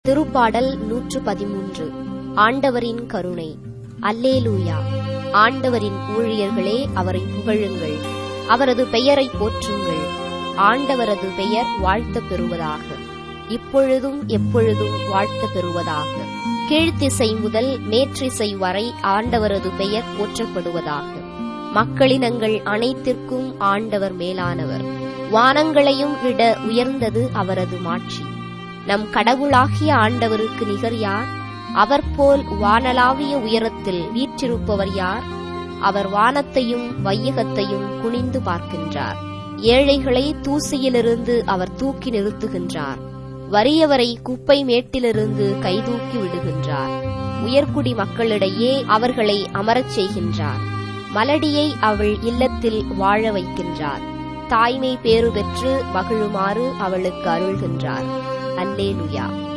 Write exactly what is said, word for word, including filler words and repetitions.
திருப்பாடல் நூற்று பதிமூன்று. ஆண்டவரின் கருணை. அல்லேலூயா. ஆண்டவரின் ஊழியர்களே, அவரை புகழுங்கள், அவரது பெயரை போற்றுங்கள். ஆண்டவரது பெயர் வாழ்த்தப் பெறுவதாக, இப்பொழுதும் எப்பொழுதும் வாழ்த்தப் பெறுவதாக. கீழ்த்திசை முதல் மேற்றிசை வரை ஆண்டவரது பெயர் போற்றப்படுவதாக. மக்களினங்கள் அனைத்திற்கும் ஆண்டவர் மேலானவர். வானங்களையும் விட உயர்ந்தது அவரது மாட்சி. நம் கடவுளாகிய ஆண்டவருக்கு நிகர் யார்? அவர் போல் வானளாவிய உயரத்தில் வீற்றிருப்பவர் யார்? அவர் வானத்தையும் வையகத்தையும் குனிந்து பார்க்கின்றார். ஏழைகளை தூசியிலிருந்து அவர் தூக்கி நிறுத்துகின்றார். வறியவரை குப்பை மேட்டிலிருந்து கைதூக்கி விடுகின்றார். உயர்குடி மக்களிடையே அவர்களை அமரச் செய்கின்றார். மலடியை அவள் இல்லத்தில் வாழ வைக்கின்றார். தாய்மை பேறு பெற்று மகிழுமாறு அவளுக்கு அருள்கின்றார். அல்லேலூயா.